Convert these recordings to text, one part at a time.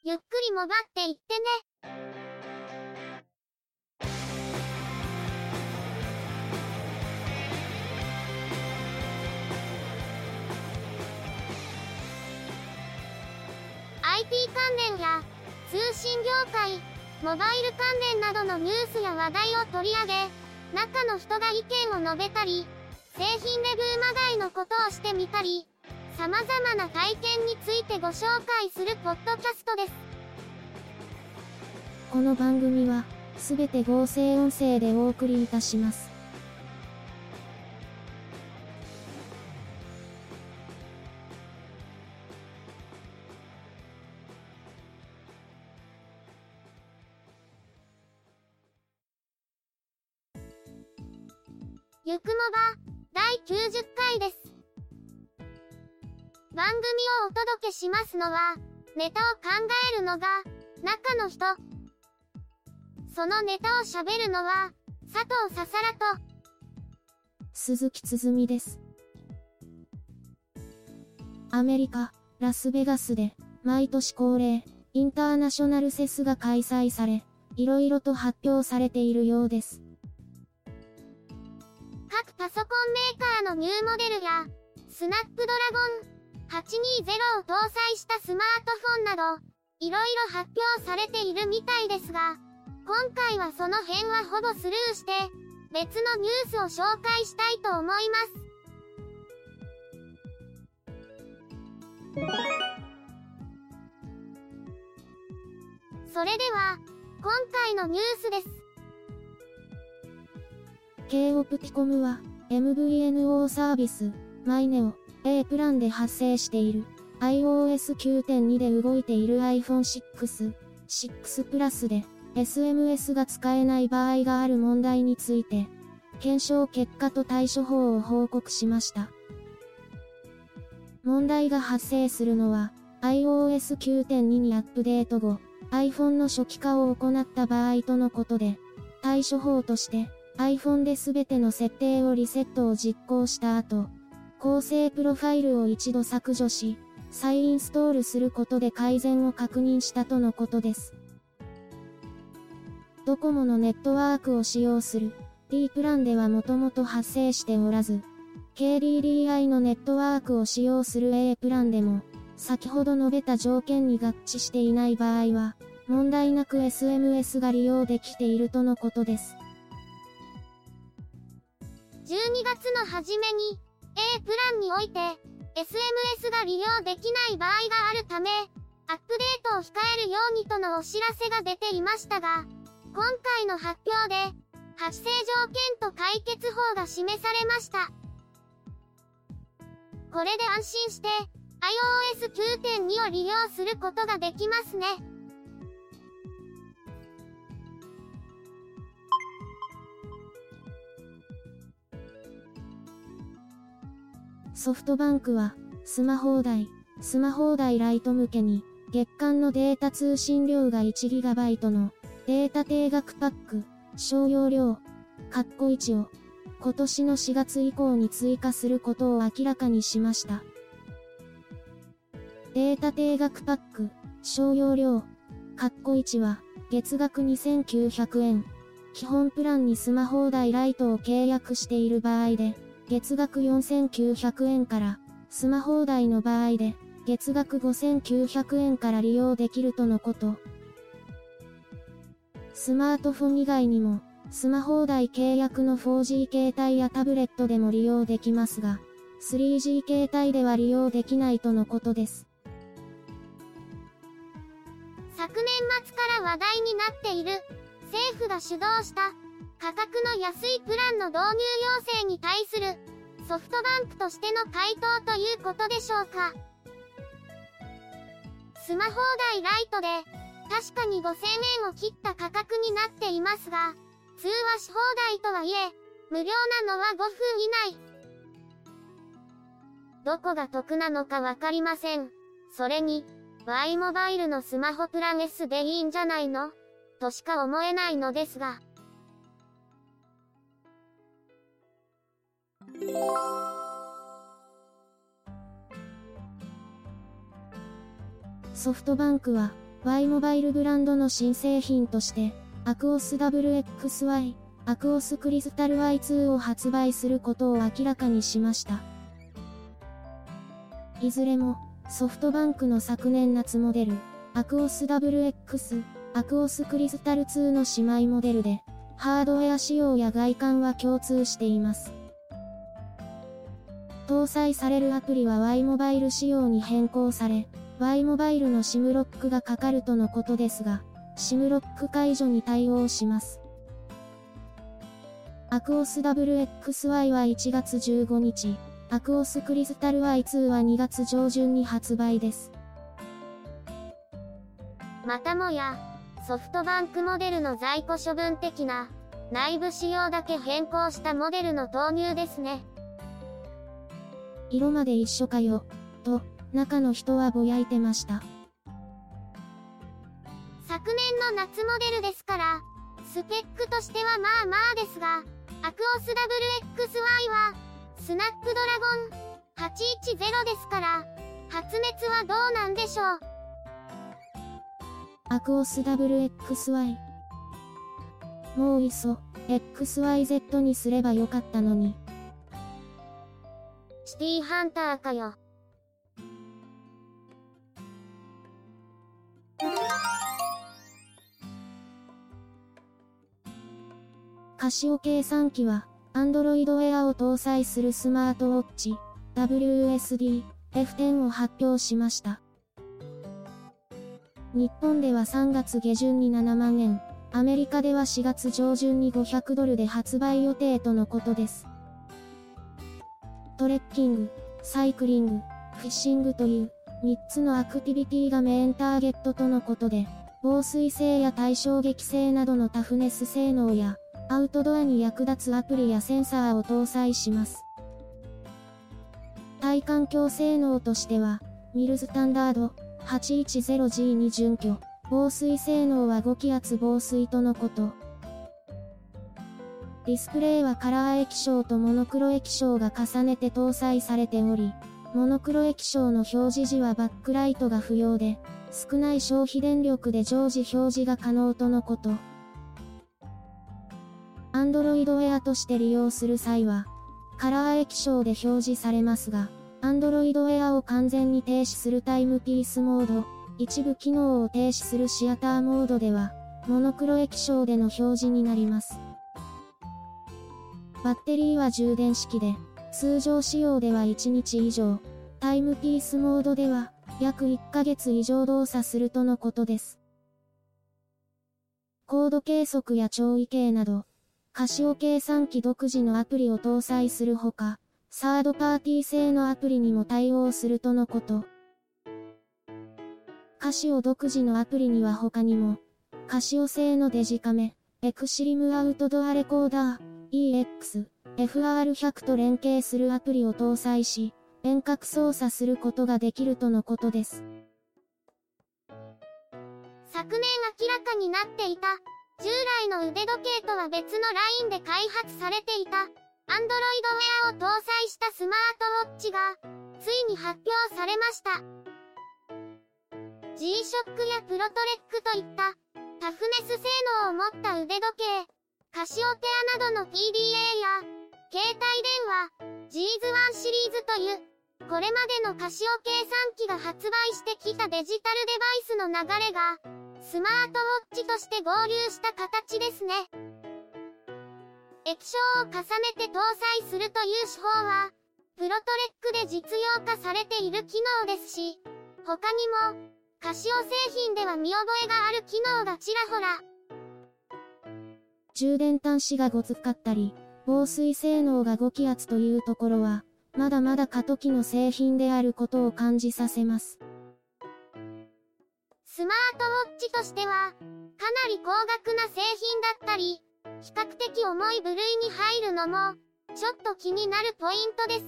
ゆっくりもばっていってね。IT 関連や通信業界、モバイル関連などのニュースや話題を取り上げ、中の人が意見を述べたり、製品レビューまがいのことをしてみたり、様々な体験についてご紹介するポッドキャストです。 この番組は、すべて合成音声でお送りいたします。 ゆくもば、第90回です。番組をお届けしますのは、ネタを考えるのが、中の人。そのネタを喋るのは、佐藤ささらと、 鈴木つづみです。アメリカ、ラスベガスで、毎年恒例、インターナショナルセスが開催され、いろいろと発表されているようです。 各パソコンメーカーのニューモデルや、スナップドラゴン820を搭載したスマートフォンなど、いろいろ発表されているみたいですが、今回はその辺はほぼスルーして、別のニュースを紹介したいと思います。それでは、今回のニュースです。 K オプティコムは、MVNO サービス、マイネオ、A プランで発生している、iOS 9.2 で動いている iPhone 6、6 Plus で、SMS が使えない場合がある問題について、検証結果と対処法を報告しました。問題が発生するのは、iOS 9.2 にアップデート後、iPhone の初期化を行った場合とのことで、対処法として、iPhone で全ての設定をリセットを実行した後、構成プロファイルを一度削除し、再インストールすることで改善を確認したとのことです。ドコモのネットワークを使用する D プランではもともと発生しておらず、KDDI のネットワークを使用する A プランでも、先ほど述べた条件に合致していない場合は、問題なく SMS が利用できているとのことです。 12月の初めに A プランにおいて SMS が利用できない場合があるため、アップデートを控えるようにとのお知らせが出ていましたが、今回の発表で発生条件と解決法が示されました。これで安心して iOS 9.2 を利用することができますね。 ソフトバンクは、スマホ代ライト向けに、月間のデータ通信量が 1GB のデータ定額パック、小容量、1を、今年の4月以降に追加することを明らかにしました。データ定額パック、小容量、1は、月額2900円。基本プランにスマホ代ライトを契約している場合で、月額4900円から、スマホ代の場合で、月額5900円から利用できるとのこと。スマートフォン以外にも、スマホ代契約の 4G 携帯やタブレットでも利用できますが、3G 携帯では利用できないとのことです。 昨年末から話題になっている、政府が主導した価格の安いプランの導入要請に対するソフトバンクとしての回答ということでしょうか。スマホ代ライトで確かに5000円を切った価格になっていますが、通話し放題とはいえ無料なのは5分以内。どこが得なのかわかりません。それに Y モバイルのスマホプラン S でいいんじゃないのとしか思えないのですが。 ソフトバンクは、 Y モバイルブランドの新製品として、アクオス WXY、アクオスクリスタル Y2 を発売することを明らかにしました。いずれも、ソフトバンクの昨年夏モデル、アクオス WX、アクオスクリスタル2の姉妹モデルで、ハードウェア仕様や外観は共通しています。搭載されるアプリは Y モバイル仕様に変更され、Y モバイルの SIM ロックがかかるとのことですが、SIM ロック解除に対応します。アクオス WXY は1月15日、アクオスクリスタル Y2 は2月上旬に発売です。 またもや、ソフトバンクモデルの在庫処分的な、内部仕様だけ変更したモデルの投入ですね。 色まで一緒かよ、と、中の人はぼやいてました。 昨年の夏モデルですから、スペックとしてはまあまあですが、アクオス WXY は、スナップドラゴン810ですから、発熱はどうなんでしょう。 アクオス WXY。もういっそ、XYZ にすればよかったのに。 シティハンターかよ。 カシオ計算機は、Android Wear を搭載するスマートウォッチ、WSD F10 を発表しました。日本では3月下旬に7万円、アメリカでは4月上旬に$500で発売予定とのことです。トレッキング、サイクリング、フィッシングという3つのアクティビティがメインターゲットとのことで、防水性や耐衝撃性などのタフネス性能や、アウトドアに役立つアプリやセンサーを搭載します。耐環境性能としては、ミルスタンダード 810G に準拠、防水性能は5気圧防水とのこと。ディスプレイはカラー液晶とモノクロ液晶が重ねて搭載されており、モノクロ液晶の表示時はバックライトが不要で、少ない消費電力で常時表示が可能とのこと。Android Wear として利用する際は、カラー液晶で表示されますが、Android Wear を完全に停止するタイムピースモード、一部機能を停止するシアターモードでは、モノクロ液晶での表示になります。バッテリーは充電式で、通常使用では1日以上、タイムピースモードでは、約1ヶ月以上動作するとのことです。コード計測や潮位計など、カシオ計算機独自のアプリを搭載するほか、サードパーティー製のアプリにも対応するとのこと。カシオ独自のアプリには他にも、カシオ製のデジカメ、エクシリムアウトドアレコーダー、EX、FR100 と連携するアプリを搭載し、遠隔操作することができるとのことです。 昨年明らかになっていた、従来の腕時計とは別のラインで開発されていた、Android Wear を搭載したスマートウォッチが、ついに発表されました。G-SHOCK やプロトレックといったタフネス性能を持った腕時計、カシオペアなどの PDA や携帯電話、G's1 シリーズというこれまでのカシオ計算機が発売してきたデジタルデバイスの流れがスマートウォッチとして合流した形ですね。液晶を重ねて搭載するという手法はプロトレックで実用化されている機能ですし、他にもカシオ製品では見覚えがある機能がちらほら。 充電端子がごつかったり、防水性能が5気圧というところは、まだまだ過渡期の製品であることを感じさせます。 スマートウォッチとしては、かなり高額な製品だったり、比較的重い部類に入るのも、ちょっと気になるポイントです。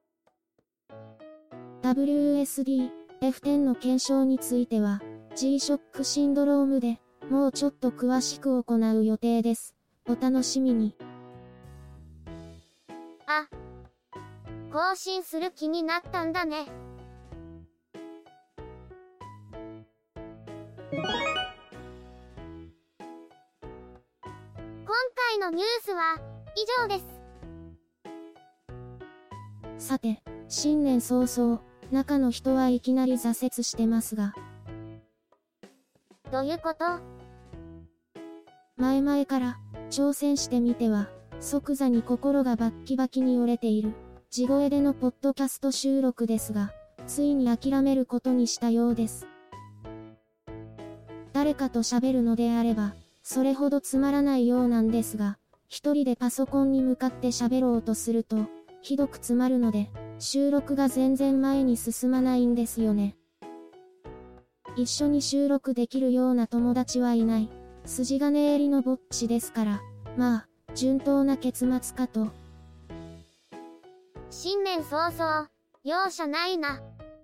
WSD F10 の検証については、G-SHOCK シンドロームで、もうちょっと詳しく行う予定です。お楽しみに。 あ、更新する気になったんだね。 今回のニュースは以上です。 さて、新年早々、中の人はいきなり挫折してますが。 どういうこと？ 前々から、挑戦してみては、即座に心がバッキバキに折れている、地声でのポッドキャスト収録ですが、ついに諦めることにしたようです。誰かと喋るのであれば、それほどつまらないようなんですが、一人でパソコンに向かって喋ろうとすると、ひどく詰まるので、収録が全然前に進まないんですよね。一緒に収録できるような友達はいない、筋金入りのぼっちですから、まあ、順当な結末かと。 新年早々、容赦ないな。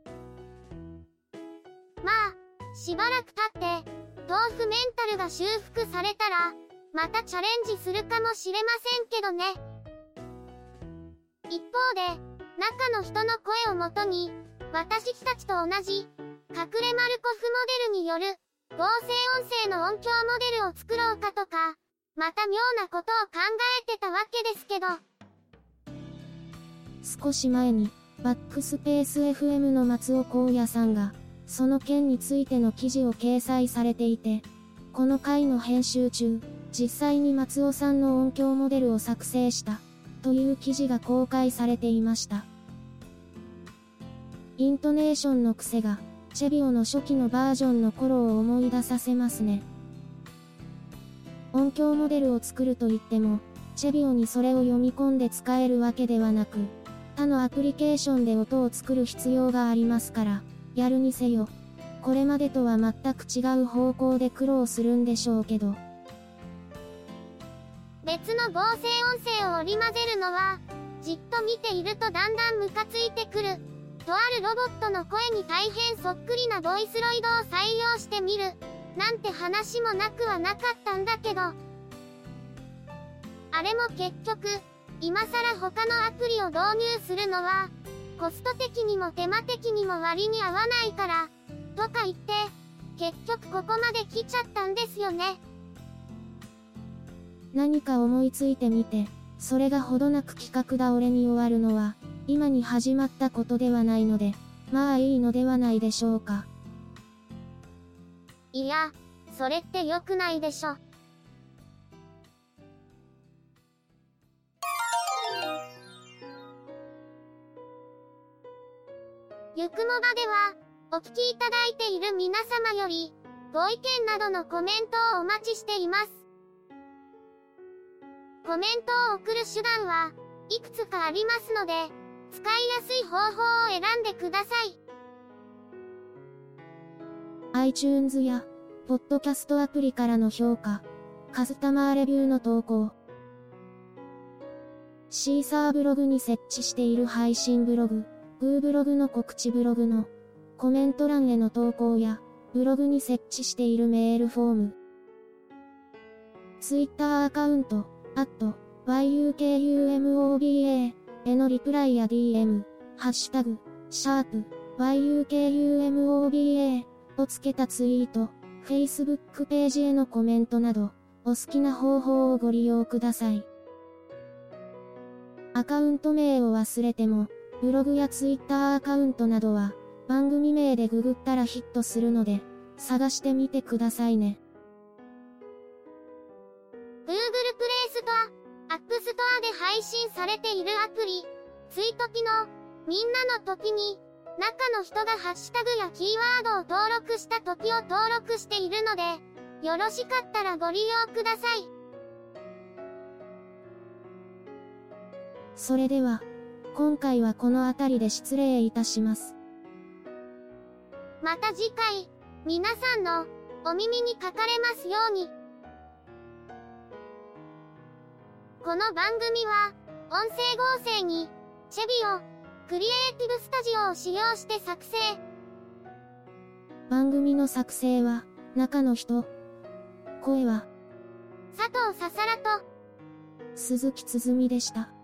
まあ、しばらく経って、豆腐メンタルが修復されたら、またチャレンジするかもしれませんけどね。一方で、中の人の声をもとに、私たちと同じ、隠れマルコフモデルによる、合成音声の音響モデルを作ろうかとか、また妙なことを考えてたわけですけど。 少し前に、バックスペース FM の松尾光也さんが、その件についての記事を掲載されていて、この回の編集中、実際に松尾さんの音響モデルを作成した、という記事が公開されていました。イントネーションの癖が、チェビオの初期のバージョンの頃を思い出させますね。音響モデルを作ると言っても、チェビオにそれを読み込んで使えるわけではなく、他のアプリケーションで音を作る必要がありますから、やるにせよ、これまでとは全く違う方向で苦労するんでしょうけど。 別の合成音声を織り交ぜるのは、じっと見ているとだんだんムカついてくる。とあるロボットの声に大変そっくりなボイスロイドを採用してみる。なんて話もなくはなかったんだけど。あれも結局、今更他のアプリを導入するのは、コスト的にも手間的にも割に合わないから、とか言って、結局ここまで来ちゃったんですよね。 何か思いついてみて、それがほどなく企画倒れに終わるのは、今に始まったことではないので、まあいいのではないでしょうか。 いや、それって良くないでしょ。ゆくもばでは、お聞きいただいている皆様より、ご意見などのコメントをお待ちしています。コメントを送る手段はいくつかありますので、使いやすい方法を選んでください。 iTunes や、ポッドキャストアプリからの評価、カスタマーレビューの投稿、シーサーブログに設置している配信ブログ、グーブログの告知ブログのコメント欄への投稿や、ブログに設置しているメールフォーム、Twitter アカウント、@yukumoba へのリプライや DM、ハッシュタグ、#yukumoba をつけたツイート、Facebook ページへのコメントなど、お好きな方法をご利用ください。アカウント名を忘れても、ブログや Twitter アカウントなどは、番組名でググったらヒットするので、探してみてくださいね。 Google プレイストア、App Store で配信されているアプリ、ツイトピの、みんなの時に、中の人がハッシュタグやキーワードを登録した時を登録しているので、よろしかったらご利用ください。 それでは、今回はこの辺りで失礼いたします。 また次回、皆さんのお耳にかかれますように。この番組は、音声合成に、チェビオ、クリエイティブスタジオを使用して作成。 番組の作成は、中の人。声は、 佐藤ささらと、 鈴木つづみでした。